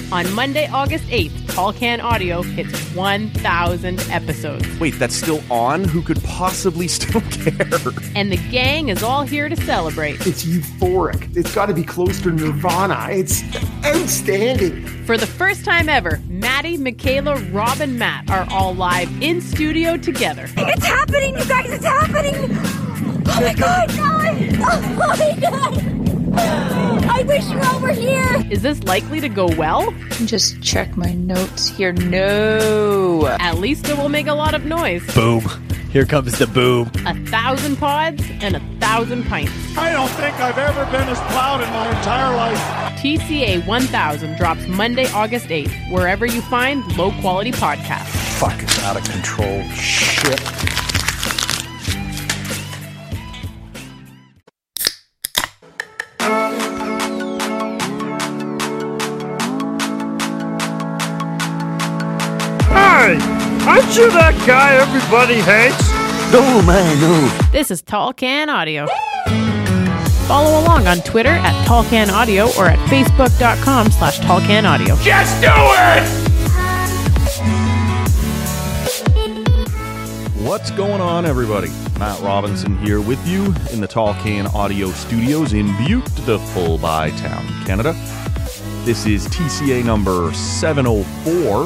On Monday, August 8th, Tall Can Audio hits 1,000 episodes. Wait, that's still on? Who could possibly still care? And the gang is all here to celebrate. It's euphoric. It's got to be close to Nirvana. It's outstanding. For the first time ever, Maddie, Michaela, Rob, and Matt are all live in studio together. It's happening, you guys! It's happening! Oh my God! Oh my God! I wish you all were here! Is this likely to go well? Just check my notes here. No. At least it will make a lot of noise. Boom. Here comes the boom. 1,000 pods and 1,000 pints. I don't think I've ever been as proud in my entire life. TCA 1000 drops Monday, August 8th, wherever you find low-quality podcasts. Fuck, it's out of control. Shit. Hey, aren't you that guy everybody hates? No, man, no. This is Tall Can Audio. Follow along on Twitter at Tall Can Audio or at facebook.com/TallCanAudio. Just do it! What's going on, everybody? Matt Robinson here with you in the Tall Can Audio Studios in beautiful Bytown, Canada. This is TCA number 704.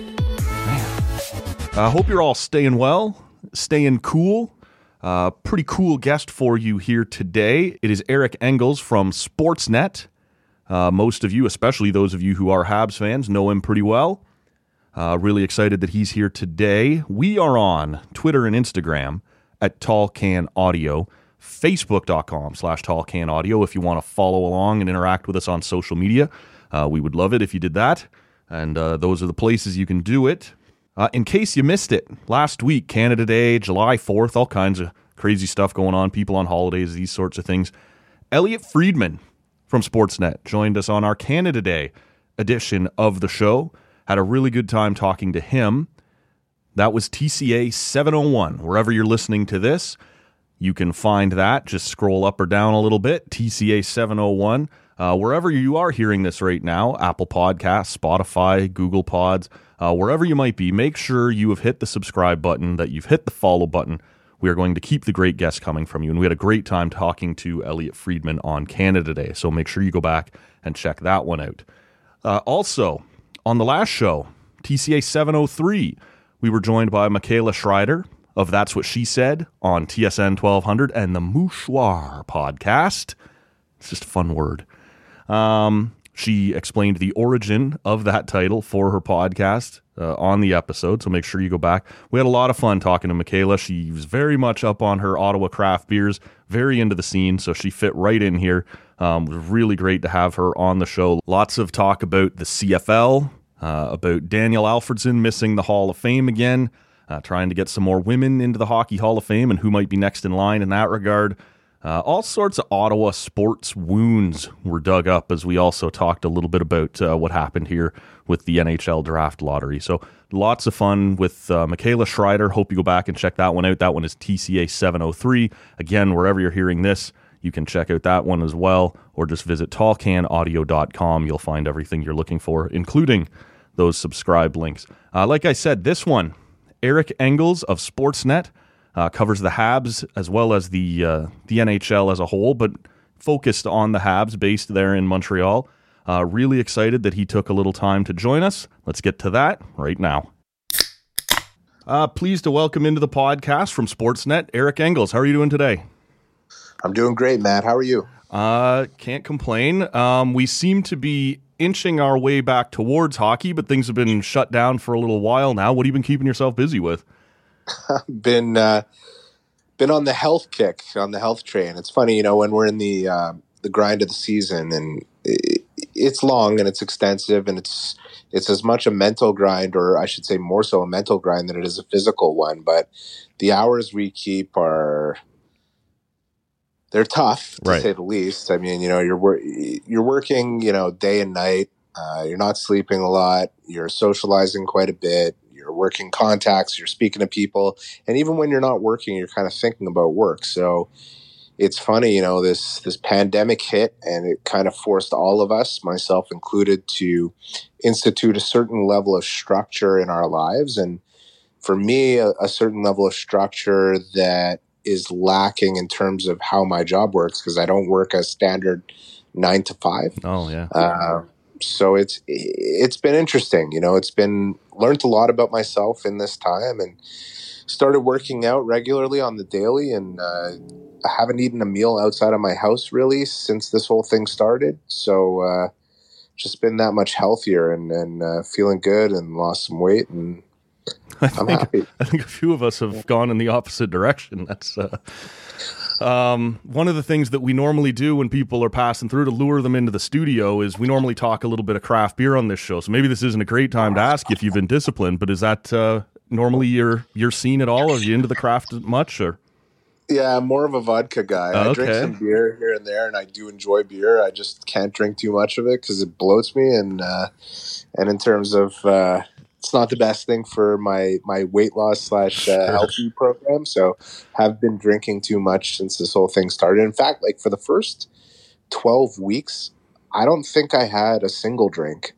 I hope you're all staying well, staying cool. Pretty cool guest for you here today. It is Eric Engels from Sportsnet. Most of you, especially those of you who are Habs fans, know him pretty well. Really excited that he's here today. We are on Twitter and Instagram at Tall Can Audio, Facebook.com/Tall Can Audio if you want to follow along and interact with us on social media. We would love it if you did that. And those are the places you can do it. In case you missed it, last week, Canada Day, July 4th, all kinds of crazy stuff going on, people on holidays, these sorts of things. Elliot Friedman from Sportsnet joined us on our Canada Day edition of the show. Had a really good time talking to him. That was TCA 701. Wherever you're listening to this, you can find that. Just scroll up or down a little bit, TCA 701. Wherever you are hearing this right now, Apple Podcasts, Spotify, Google Pods, wherever you might be, make sure you have hit the subscribe button, that you've hit the follow button. We are going to keep the great guests coming from you. And we had a great time talking to Elliot Friedman on Canada Day. So make sure you go back and check that one out. Also, on the last show, TCA 703, we were joined by Michaela Schreider of That's What She Said on TSN 1200 and the Mouchoir podcast. It's just a fun word. She explained the origin of that title for her podcast on the episode, so make sure you go back. We had a lot of fun talking to Michaela. She was very much up on her Ottawa craft beers, very into the scene, so she fit right in here. It was really great to have her on the show. Lots of talk about the CFL, about Daniel Alfredson missing the Hall of Fame again, trying to get some more women into the Hockey Hall of Fame and who might be next in line in that regard. All sorts of Ottawa sports wounds were dug up as we also talked a little bit about what happened here with the NHL draft lottery. So lots of fun with Michaela Schreider. Hope you go back and check that one out. That one is TCA 703. Again, wherever you're hearing this, you can check out that one as well, or just visit tallcanaudio.com. You'll find everything you're looking for, including those subscribe links. Like I said, this one, Eric Engels of Sportsnet, covers the Habs as well as the NHL as a whole, but focused on the Habs, based there in Montreal. Really excited that he took a little time to join us. Let's get to that right now. Pleased to welcome into the podcast from Sportsnet, Eric Engels. How are you doing today? I'm doing great, Matt. How are you? Can't complain. We seem to be inching our way back towards hockey, but things have been shut down for a little while now. What have you been keeping yourself busy with? Been on the health kick, on the health train. It's funny, when we're in the grind of the season, and it's long and it's extensive, and it's as much a mental grind, or I should say more so a mental grind than it is a physical one. But the hours we keep they're tough, to say the least. I mean, you're working, day and night. You're not sleeping a lot. You're socializing quite a bit. You're working contacts. You're speaking to people. And even when you're not working, you're kind of thinking about work. So it's funny, this pandemic hit, and it kind of forced all of us, myself included, to institute a certain level of structure in our lives. And for me, a certain level of structure that is lacking in terms of how my job works, because I don't work a standard 9 to 5. Oh, yeah. So it's been interesting. Learned a lot about myself in this time, and started working out regularly on the daily, and I haven't eaten a meal outside of my house really since this whole thing started. So just been that much healthier and feeling good, and lost some weight, and I'm happy. I think a few of us have gone in the opposite direction. That's one of the things that we normally do when people are passing through to lure them into the studio is we normally talk a little bit of craft beer on this show. So maybe this isn't a great time to ask you if you've been disciplined, but is that normally your scene at all? Are you into the craft much? Or? Yeah, I'm more of a vodka guy. Okay. I drink some beer here and there, and I do enjoy beer. I just can't drink too much of it because it bloats me, and in terms of it's not the best thing for my weight loss / healthy program. So have been drinking too much since this whole thing started. In fact, like for the first 12 weeks, I don't think I had a single drink,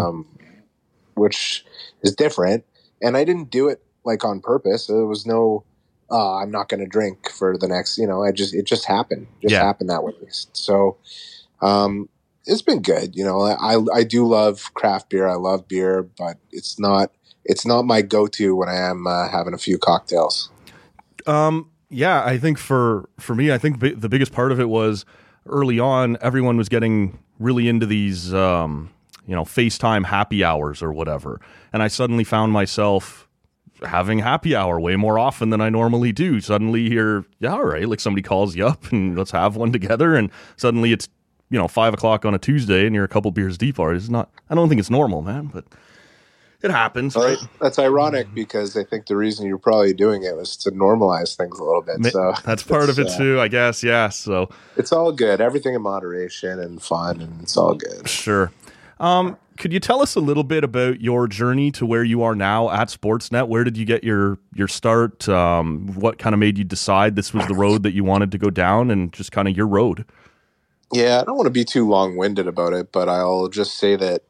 which is different. And I didn't do it like on purpose. There was no, I'm not going to drink for the next, it just happened. Happened that way. So, it's been good. I do love craft beer. I love beer, but it's not my go-to when I am having a few cocktails. Yeah, I think for me, I think the biggest part of it was early on, everyone was getting really into these, FaceTime happy hours or whatever. And I suddenly found myself having happy hour way more often than I normally do. Suddenly you're, all right, like somebody calls you up and let's have one together. And suddenly it's, 5 o'clock on a Tuesday and you're a couple beers deep. Or it's not, I don't think it's normal, man, but it happens, right? That's ironic because I think the reason you're probably doing it was to normalize things a little bit. So that's part of it too, I guess. Yeah. So it's all good. Everything in moderation and fun, and it's all good. Sure. Could you tell us a little bit about your journey to where you are now at Sportsnet? Where did you get your start? What kind of made you decide this was the road that you wanted to go down, and just kind of your road? Yeah, I don't want to be too long-winded about it, but I'll just say that,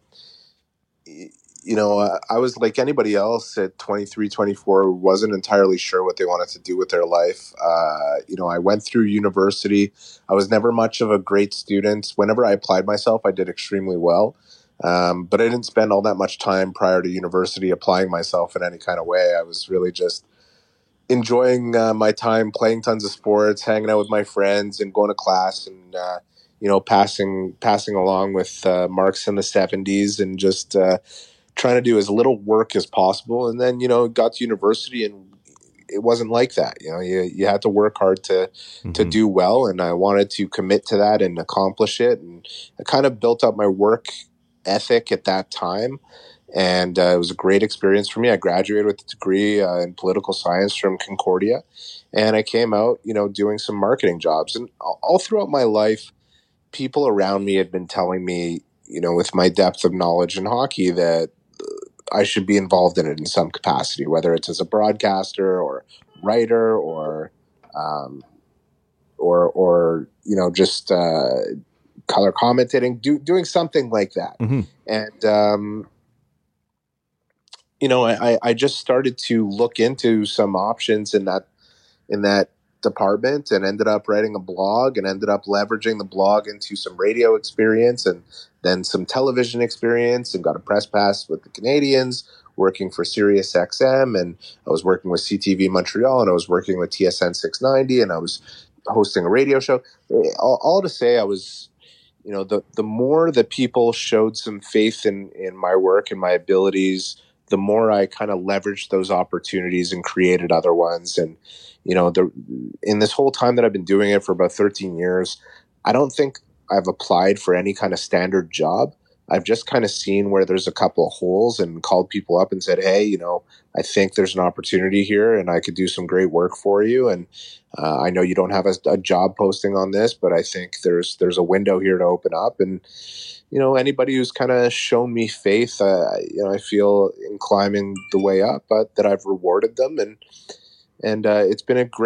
I was like anybody else at 23, 24, who wasn't entirely sure what they wanted to do with their life. I went through university. I was never much of a great student. Whenever I applied myself, I did extremely well. But I didn't spend all that much time prior to university applying myself in any kind of way. I was really just enjoying my time, playing tons of sports, hanging out with my friends, and going to class, and passing along with marks in the 70s, and just trying to do as little work as possible. And then got to university, and it wasn't like that. You had to work hard to do well, and I wanted to commit to that and accomplish it. And I kind of built up my work ethic at that time, and it was a great experience for me. I graduated with a degree in political science from Concordia, and I came out doing some marketing jobs. And all throughout my life, people around me had been telling me, with my depth of knowledge in hockey, that I should be involved in it in some capacity, whether it's as a broadcaster or writer or just color commentating, doing something like that. Mm-hmm. And, I just started to look into some options in that department, and ended up writing a blog, and ended up leveraging the blog into some radio experience, and then some television experience, and got a press pass with the Canadians, working for Sirius XM, and I was working with CTV Montreal, and I was working with TSN 690, and I was hosting a radio show. All to say, I was, the more that people showed some faith in my work and my abilities, the more I kind of leveraged those opportunities and created other ones. And, in this whole time that I've been doing it for about 13 years, I don't think I've applied for any kind of standard job. I've just kind of seen where there's a couple of holes and called people up and said, hey, I think there's an opportunity here and I could do some great work for you. And I know you don't have a job posting on this, but I think there's a window here to open up. And, anybody who's kind of shown me faith, I feel in climbing the way up, but that I've rewarded them. And it's been a great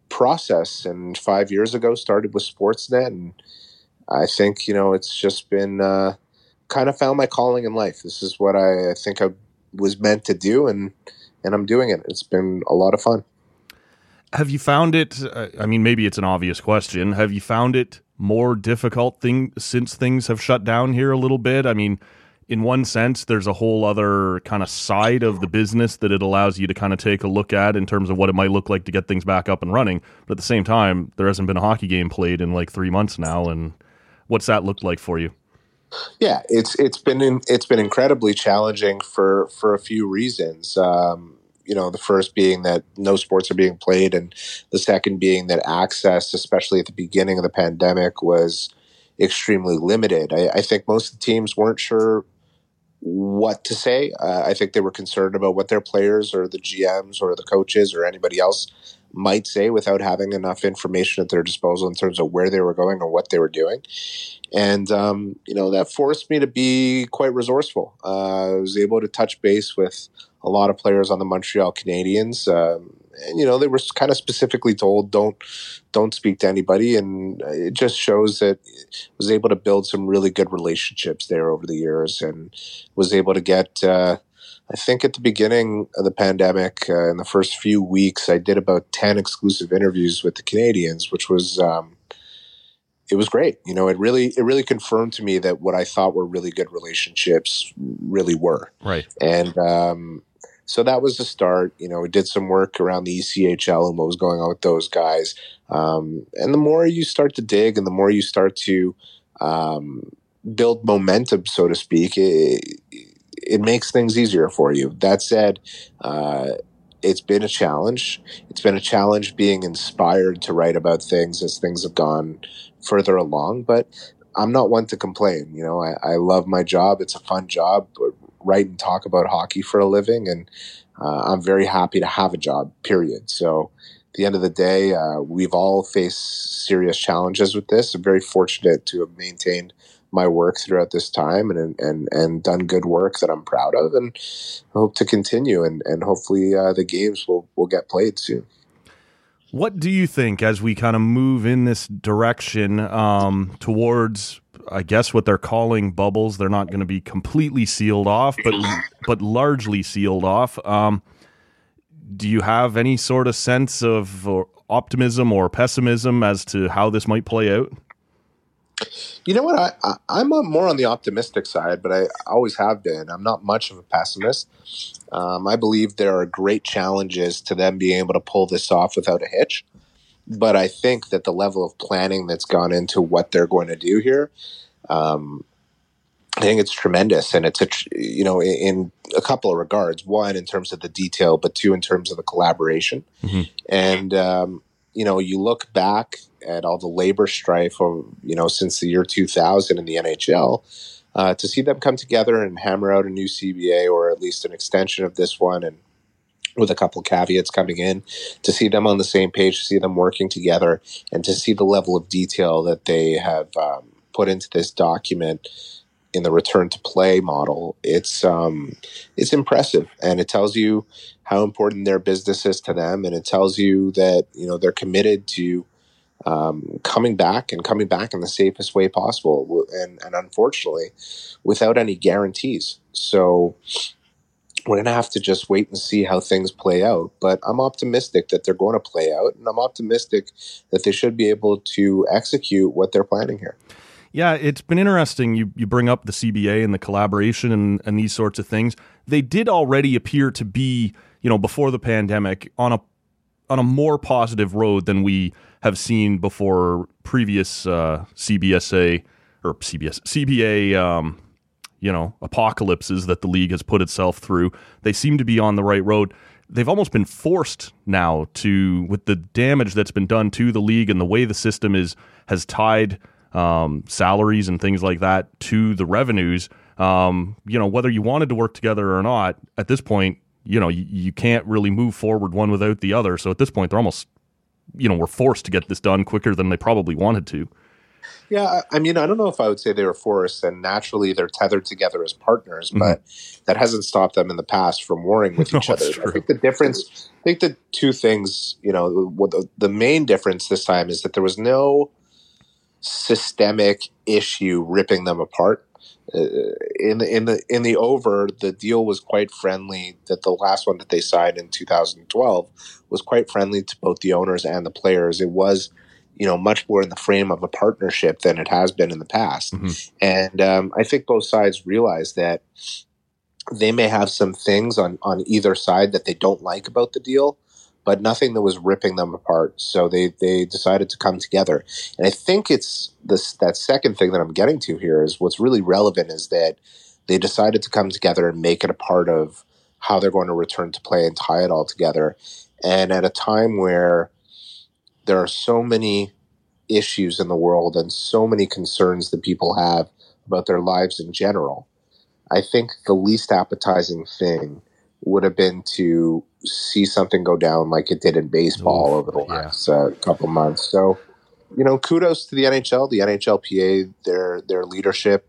process. And 5 years ago, started with Sportsnet, and I think it's just been kind of found my calling in life. This is what I think I was meant to do, and I'm doing it. It's been a lot of fun. Have you found it, I mean, maybe it's an obvious question, have you found it more difficult since things have shut down here a little bit? I mean, in one sense, there's a whole other kind of side of the business that it allows you to kind of take a look at in terms of what it might look like to get things back up and running. But at the same time, there hasn't been a hockey game played in like 3 months now. And what's that looked like for you? Yeah, it's been incredibly challenging for a few reasons. The first being that no sports are being played, and the second being that access, especially at the beginning of the pandemic, was extremely limited. I think most of the teams weren't sure what to say. I think they were concerned about what their players or the GMs or the coaches or anybody else might say without having enough information at their disposal in terms of where they were going or what they were doing. And, that forced me to be quite resourceful. I was able to touch base with a lot of players on the Montreal Canadiens. And, they were kind of specifically told, don't speak to anybody. And it just shows that I was able to build some really good relationships there over the years, and was able to get, I think at the beginning of the pandemic, in the first few weeks, I did about 10 exclusive interviews with the Canadiens, which was, it was great. It really confirmed to me that what I thought were really good relationships really were. Right. And, so that was the start. We did some work around the ECHL and what was going on with those guys. And the more you start to dig and the more you start to build momentum, so to speak, it makes things easier for you. That said, it's been a challenge. It's been a challenge being inspired to write about things as things have gone further along. But I'm not one to complain. I love my job. It's a fun job. Write and talk about hockey for a living, and I'm very happy to have a job, period. So at the end of the day, we've all faced serious challenges with this. I'm very fortunate to have maintained my work throughout this time and done good work that I'm proud of, and hope to continue, and hopefully the games will get played soon. What do you think as we kind of move in this direction towards, I guess, what they're calling bubbles? They're not going to be completely sealed off, but largely sealed off. Do you have any sort of sense of optimism or pessimism as to how this might play out? You know what? I'm more on the optimistic side, but I always have been. I'm not much of a pessimist. I believe there are great challenges to them being able to pull this off without a hitch. But I think that the level of planning that's gone into what they're going to do here, I think it's tremendous. And it's, in a couple of regards. One, in terms of the detail, but two, in terms of the collaboration. Mm-hmm. And, you look back at all the labor strife, since the year 2000 in the NHL, to see them come together and hammer out a new CBA, or at least an extension of this one, and with a couple caveats coming in, to see them on the same page, to see them working together, and to see the level of detail that they have put into this document in the return to play model, it's impressive, and it tells you how important their business is to them, and it tells you that they're committed to coming back in the safest way possible, and unfortunately without any guarantees. So we're going to have to just wait and see how things play out. But I'm optimistic that they're going to play out, and I'm optimistic that they should be able to execute what they're planning here. Yeah, it's been interesting. You bring up the CBA and the collaboration and these sorts of things. They did already appear to be, before the pandemic, on a more positive road than we have seen before previous CBA apocalypses that the league has put itself through. They seem to be on the right road. They've almost been forced now to, with the damage that's been done to the league and the way the system has tied salaries and things like that to the revenues. Whether you wanted to work together or not, at this point, you can't really move forward one without the other. So at this point, they're almost, we're forced to get this done quicker than they probably wanted to. Yeah, I mean, I don't know if I would say they were forced, and naturally they're tethered together as partners, but that hasn't stopped them in the past from warring with each other. I think the two things, the main difference this time is that there was no systemic issue ripping them apart. In the over, the deal was quite friendly. That the last one that they signed in 2012 was quite friendly to both the owners and the players. It was, much more in the frame of a partnership than it has been in the past. And I think both sides realize that they may have some things on either side that they don't like about the deal, but nothing that was ripping them apart. So they decided to come together. And I think it's that second thing that I'm getting to here is what's really relevant is that they decided to come together and make it a part of how they're going to return to play and tie it all together. And at a time where there are so many issues in the world and so many concerns that people have about their lives in general, I think the least appetizing thing would have been to see something go down like it did in baseball over the last couple months. So, kudos to the NHL, the NHLPA, their leadership.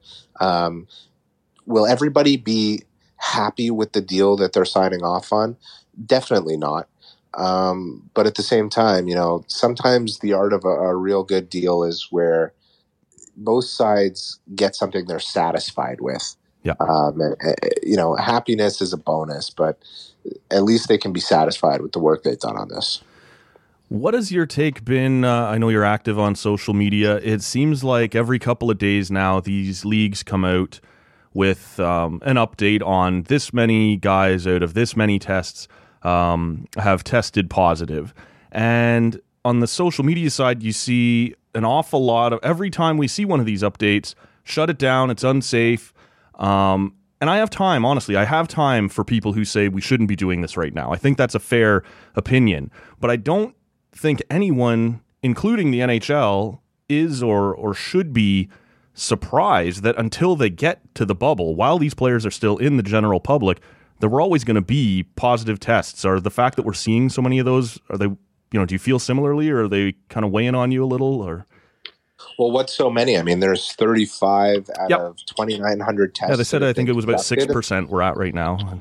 Will everybody be happy with the deal that they're signing off on? Definitely not. But at the same time, sometimes the art of a real good deal is where both sides get something they're satisfied with. Yeah. Happiness is a bonus, but at least they can be satisfied with the work they've done on this. What has your take been? I know you're active on social media. It seems like every couple of days now, these leagues come out with an update on this many guys out of this many tests have tested positive. And on the social media side, you see an awful lot of, every time we see one of these updates, shut it down, it's unsafe. And I have time, honestly, I have time for people who say we shouldn't be doing this right now. I think that's a fair opinion. But I don't think anyone, including the NHL, is or should be surprised that until they get to the bubble, while these players are still in the general public, there were always going to be positive tests. Or the fact that we're seeing so many of those, are they, do you feel similarly, or are they kind of weighing on you a little, or? Well, what's so many? I mean, there's 35 out of 2,900 tests. Yeah, they said I think it was about 6% we're at right now.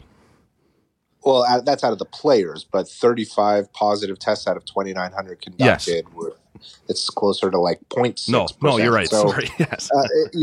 Well, that's out of the players, but 35 positive tests out of 2,900 conducted. Yes. It's closer to like 0.6%. No, you're right. So, sorry. Yes.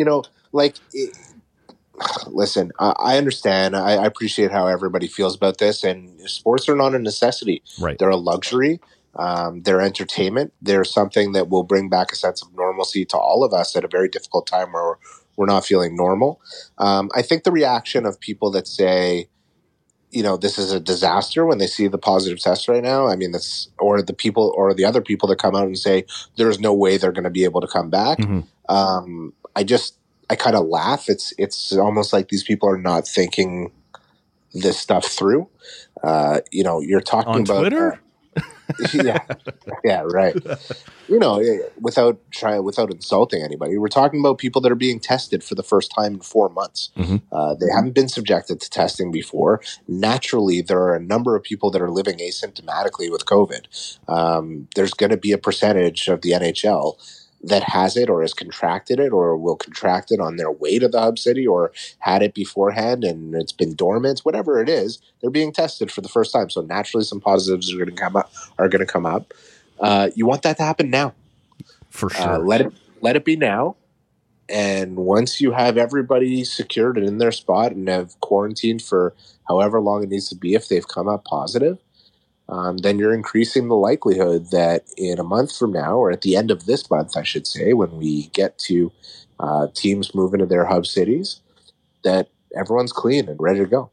Listen, I understand. I appreciate how everybody feels about this, and sports are not a necessity. Right. They're a luxury. They're entertainment. They're something that will bring back a sense of normalcy to all of us at a very difficult time where we're not feeling normal. I think the reaction of people that say, this is a disaster when they see the positive test right now. I mean, or the other people that come out and say there's no way they're going to be able to come back. Mm-hmm. I kind of laugh. It's almost like these people are not thinking this stuff through. You're talking on about Twitter. Yeah, right. Without insulting anybody, we're talking about people that are being tested for the first time in 4 months. Mm-hmm. They haven't been subjected to testing before. Naturally, there are a number of people that are living asymptomatically with COVID. There's going to be a percentage of the NHL that has it or has contracted it or will contract it on their way to the hub city or had it beforehand and it's been dormant, whatever it is, they're being tested for the first time. So naturally some positives are going to come up. You want that to happen now. For sure. Let it be now. And once you have everybody secured and in their spot and have quarantined for however long it needs to be, if they've come up positive, then you're increasing the likelihood that in a month from now, or at the end of this month, I should say, when we get to teams moving to their hub cities, that everyone's clean and ready to go.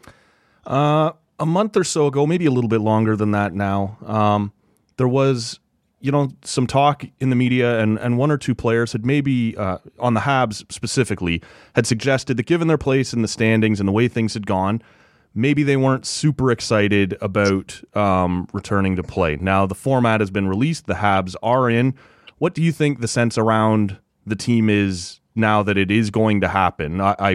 A month or so ago, maybe a little bit longer than that now, there was, some talk in the media and one or two players had maybe, on the Habs specifically, had suggested that given their place in the standings and the way things had gone, maybe they weren't super excited about returning to play. Now, the format has been released. The Habs are in. What do you think the sense around the team is now that it is going to happen?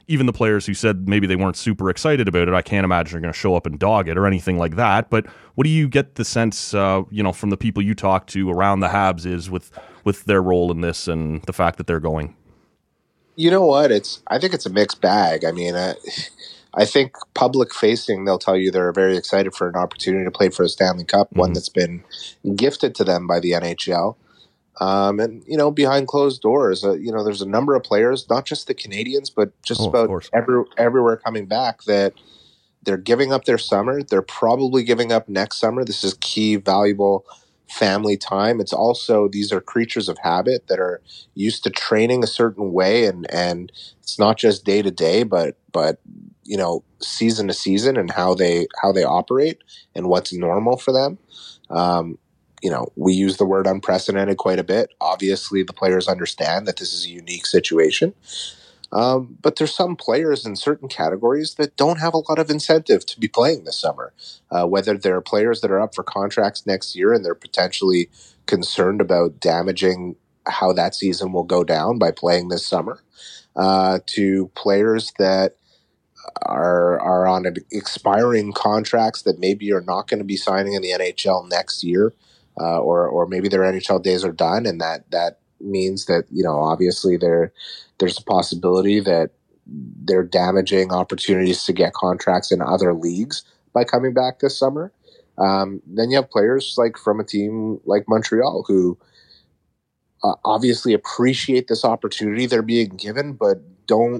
even the players who said maybe they weren't super excited about it, I can't imagine they're going to show up and dog it or anything like that. But what do you get the sense, from the people you talk to around the Habs is with their role in this and the fact that they're going? You know what? I think it's a mixed bag. I mean, I think public facing, they'll tell you they're very excited for an opportunity to play for a Stanley Cup, one that's been gifted to them by the NHL. And, behind closed doors, there's a number of players, not just the Canadians, but just about everywhere coming back, that they're giving up their summer. They're probably giving up next summer. This is key, valuable family time. It's also, these are creatures of habit that are used to training a certain way, and it's not just day to day, but season to season, and how they operate and what's normal for them. We use the word unprecedented quite a bit. Obviously, the players understand that this is a unique situation. But there's some players in certain categories that don't have a lot of incentive to be playing this summer, whether they're players that are up for contracts next year and they're potentially concerned about damaging how that season will go down by playing this summer, to players that are on expiring contracts that maybe are not going to be signing in the NHL next year, or maybe their NHL days are done, and that means that, obviously there's a possibility that they're damaging opportunities to get contracts in other leagues by coming back this summer. Then you have players like from a team like Montreal who obviously appreciate this opportunity they're being given, but don't,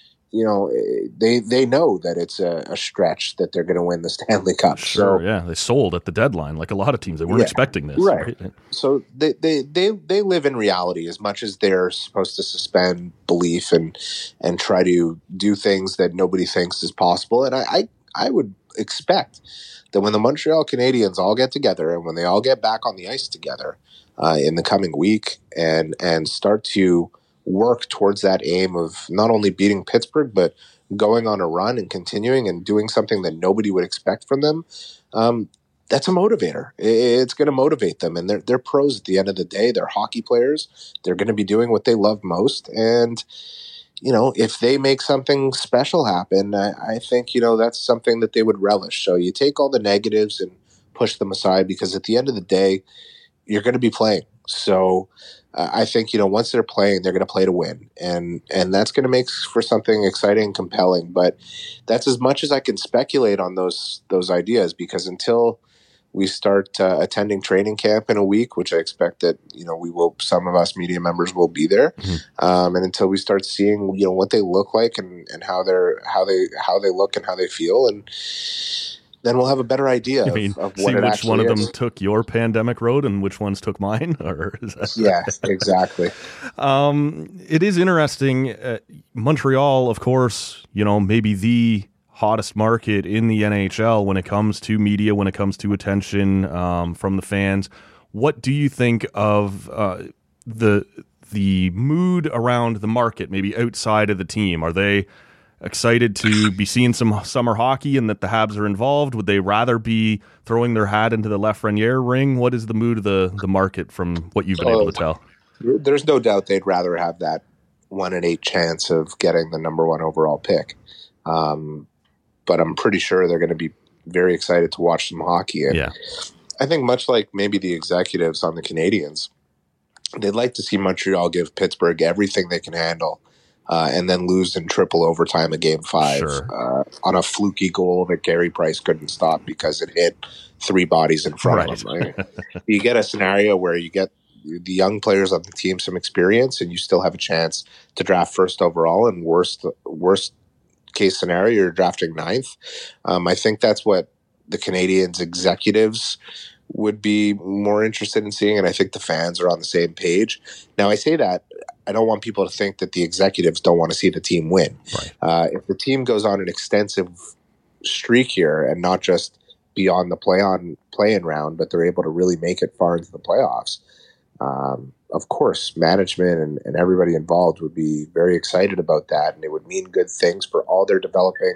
they know that it's a stretch that they're going to win the Stanley Cup. Sure, so, yeah, they sold at the deadline, like a lot of teams. They weren't expecting this. Right. So they live in reality as much as they're supposed to suspend belief and try to do things that nobody thinks is possible. And I would expect that when the Montreal Canadiens all get together and when they all get back on the ice together in the coming week and start to work towards that aim of not only beating Pittsburgh, but going on a run and continuing and doing something that nobody would expect from them, that's a motivator. It's going to motivate them. And they're pros at the end of the day. They're hockey players. They're going to be doing what they love most. And, if they make something special happen, I think, that's something that they would relish. So you take all the negatives and push them aside, because at the end of the day, you're going to be playing. So I think, once they're playing, they're going to play to win. And that's going to make for something exciting and compelling. But that's as much as I can speculate on those ideas, because until we start attending training camp in a week, which I expect that, we will, some of us media members will be there. And until we start seeing, what they look like and how they look and how they feel. And then we'll have a better idea of what see it which one of is. them took your pandemic road and which ones took mine, or is that yeah, exactly. It is interesting. Montreal, of course, maybe the hottest market in the NHL when it comes to media, when it comes to attention from the fans. What do you think of the mood around the market, maybe outside of the team? Are they excited to be seeing some summer hockey and that the Habs are involved? Would they rather be throwing their hat into the Lafreniere ring? What is the mood of the market from what you've been able to tell? There's no doubt they'd rather have that 1 in 8 chance of getting the number 1 overall pick. But I'm pretty sure they're going to be very excited to watch some hockey. And I think much like maybe the executives on the Canadiens, they'd like to see Montreal give Pittsburgh everything they can handle. And then lose in triple overtime a game 5 on a fluky goal that Gary Price couldn't stop because it hit 3 bodies in front of him. Right? You get a scenario where you get the young players on the team some experience, and you still have a chance to draft first overall. And worst case scenario, you're drafting 9th. I think that's what the Canadiens executives would be more interested in seeing, and I think the fans are on the same page. Now, I say that I don't want people to think that the executives don't want to see the team win. Right. If the team goes on an extensive streak here and not just beyond the play-in round, but they're able to really make it far into the playoffs, of course, management and everybody involved would be very excited about that, and it would mean good things for all their developing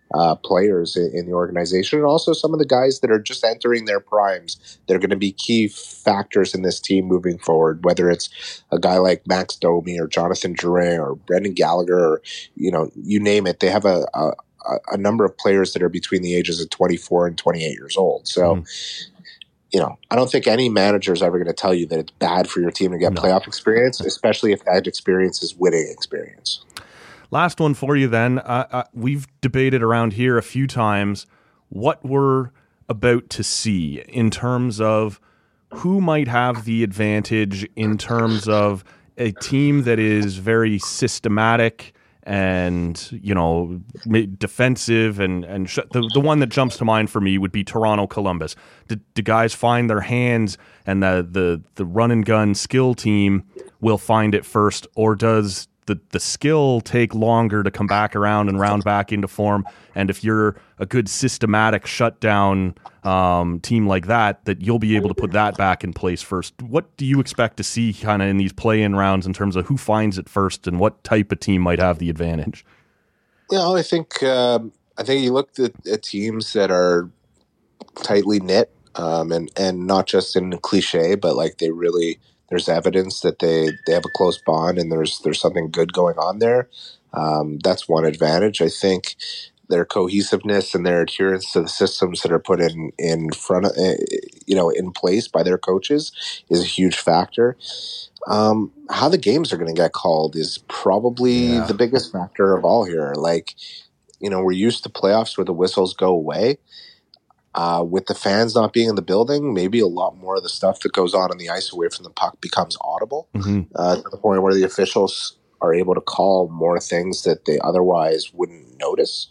players in the organization, and also some of the guys that are just entering their primes that are going to be key factors in this team moving forward, whether it's a guy like Max Domi or Jonathan Drouin or Brendan Gallagher, or, you name it. They have a number of players that are between the ages of 24 and 28 years old. So, I don't think any manager is ever going to tell you that it's bad for your team to get playoff experience, especially if that experience is winning experience. Last one for you then. We've debated around here a few times what we're about to see in terms of who might have the advantage in terms of a team that is very systematic and, defensive and the one that jumps to mind for me would be Toronto Columbus. Do guys find their hands and the run and gun skill team will find it first, or does the skill take longer to come back around and round back into form? And if you're a good systematic shutdown team like that you'll be able to put that back in place first. What do you expect to see kind of in these play-in rounds in terms of who finds it first and what type of team might have the advantage? I think you look at teams that are tightly knit and not just in cliche, but like they really, there's evidence that they have a close bond and there's something good going on there. That's one advantage. I think their cohesiveness and their adherence to the systems that are put in front of, in place by their coaches is a huge factor. How the games are going to get called is probably the biggest factor of all here. Like, we're used to playoffs where the whistles go away. With the fans not being in the building, maybe a lot more of the stuff that goes on the ice away from the puck becomes audible to the point where the officials are able to call more things that they otherwise wouldn't notice.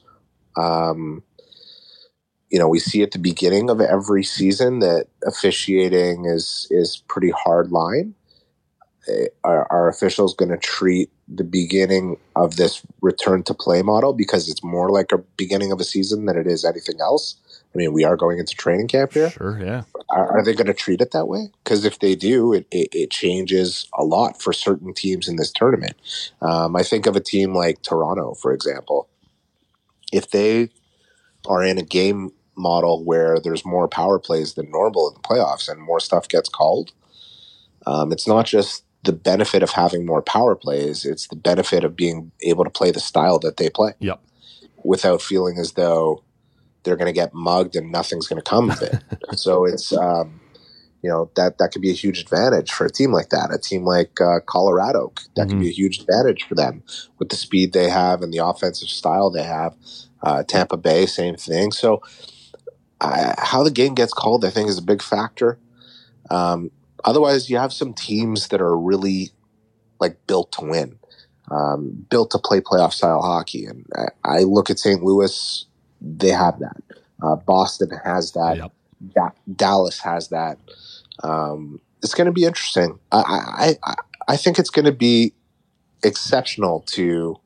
We see at the beginning of every season that officiating is pretty hard line. Are officials going to treat the beginning of this return to play model because it's more like a beginning of a season than it is anything else? I mean, we are going into training camp here. Sure, yeah. Are they going to treat it that way? Because if they do, it changes a lot for certain teams in this tournament. I think of a team like Toronto, for example. If they are in a game model where there's more power plays than normal in the playoffs and more stuff gets called, it's not just the benefit of having more power plays, it's the benefit of being able to play the style that they play. Yep. Without feeling as though they're going to get mugged and nothing's going to come of it. So it's, that could be a huge advantage for a team like that. A team like Colorado, that could be a huge advantage for them with the speed they have and the offensive style they have. Tampa Bay, same thing. So how the game gets called, I think, is a big factor. Otherwise, you have some teams that are really built to win, built to play playoff style hockey. And I look at St. Louis, they have that. Boston has that. Yep. Dallas has that. It's going to be interesting. I think it's going to be exceptional to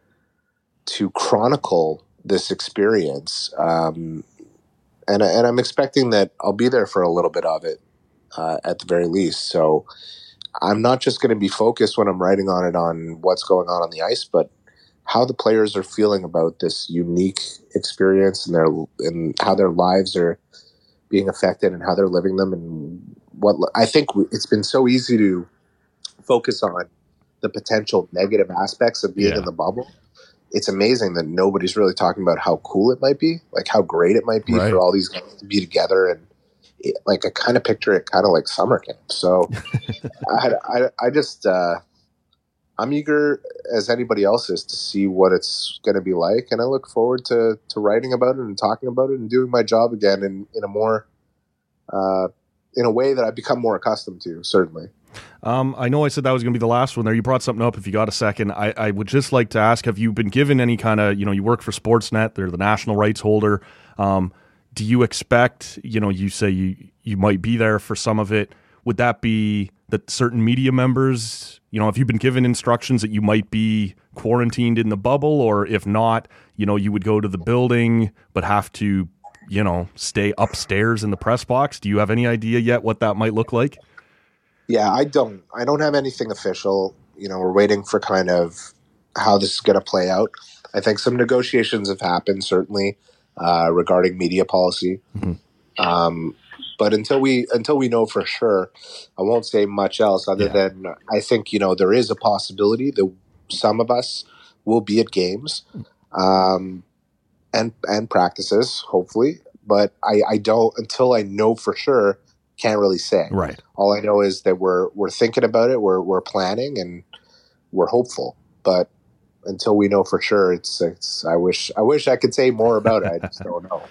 chronicle this experience. And I'm expecting that I'll be there for a little bit of it at the very least. So I'm not just going to be focused when I'm writing on it on what's going on the ice, but how the players are feeling about this unique experience and how their lives are being affected and how they're living them. And what I think it's been so easy to focus on the potential negative aspects of being in the bubble. It's amazing that nobody's really talking about how cool it might be, how great it might be for all these guys to be together. And I kind of picture it kind of like summer camp. So I just, I'm eager as anybody else is to see what it's going to be like. And I look forward to writing about it and talking about it and doing my job again in a more, in a way that I've become more accustomed to, certainly. I know I said that was going to be the last one there. You brought something up. If you got a second, I would just like to ask, have you been given any kind of, you work for Sportsnet, they're the national rights holder. Do you expect, you say you might be there for some of it. Would that be that certain media members, have you been given instructions that you might be quarantined in the bubble, or if not, you would go to the building but have to, stay upstairs in the press box? Do you have any idea yet what that might look like? Yeah, I don't have anything official. We're waiting for kind of how this is going to play out. I think some negotiations have happened, certainly, regarding media policy. But until we know for sure, I won't say much else other than I think, there is a possibility that some of us will be at games and practices, hopefully. But I don't, until I know for sure, can't really say. Right. All I know is that we're thinking about it, we're planning, and we're hopeful. But until we know for sure, it's I wish I could say more about it. I just don't know.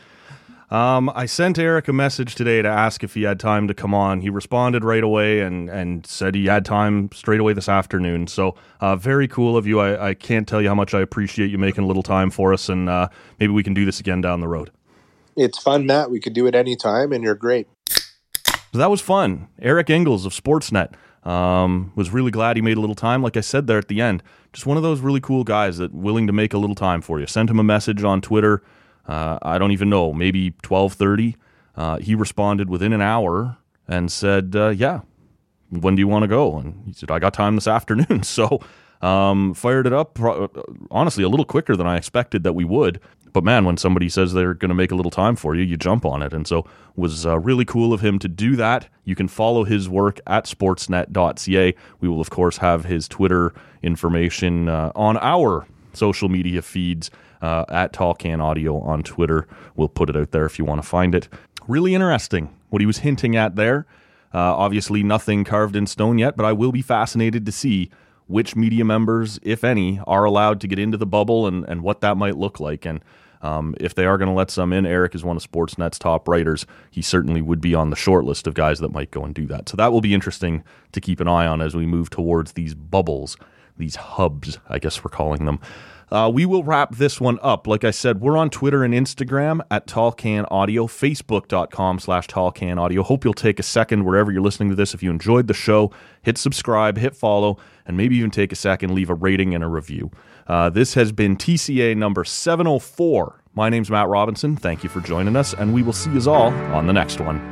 I sent Eric a message today to ask if he had time to come on. He responded right away and said he had time straight away this afternoon. So very cool of you. I can't tell you how much I appreciate you making a little time for us, and maybe we can do this again down the road. It's fun, Matt. We could do it anytime, and you're great. So that was fun. Eric Engels of Sportsnet. Was really glad he made a little time. Like I said there at the end, just one of those really cool guys that willing to make a little time for you. Sent him a message on Twitter. I don't even know, maybe 12:30. He responded within an hour and said, yeah, when do you want to go? And he said, I got time this afternoon. So fired it up, honestly, a little quicker than I expected that we would. But man, when somebody says they're going to make a little time for you, you jump on it. And so was really cool of him to do that. You can follow his work at sportsnet.ca. We will, of course, have his Twitter information on our social media feeds at Tall Can Audio on Twitter. We'll put it out there if you want to find it. Really interesting what he was hinting at there. Obviously, nothing carved in stone yet, but I will be fascinated to see which media members, if any, are allowed to get into the bubble and what that might look like. And if they are going to let some in, Eric is one of Sportsnet's top writers. He certainly would be on the short list of guys that might go and do that. So that will be interesting to keep an eye on as we move towards these bubbles, these hubs, I guess we're calling them. We will wrap this one up. Like I said, we're on Twitter and Instagram at Tall Can Audio, Facebook.com/Tall Can Audio. Hope you'll take a second wherever you're listening to this. If you enjoyed the show, hit subscribe, hit follow, and maybe even take a second, leave a rating and a review. This has been TCA number 704. My name's Matt Robinson. Thank you for joining us, and we will see you all on the next one.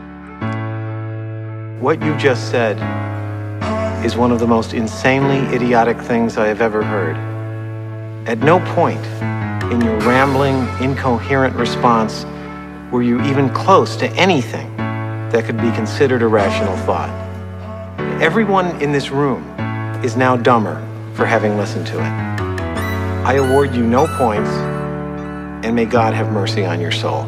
What you just said is one of the most insanely idiotic things I have ever heard. At no point in your rambling, incoherent response were you even close to anything that could be considered a rational thought. Everyone in this room is now dumber for having listened to it. I award you no points, and may God have mercy on your soul.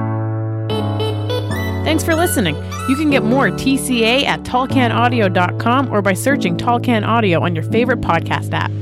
Thanks for listening. You can get more TCA at tallcanaudio.com or by searching Tall Can Audio on your favorite podcast app.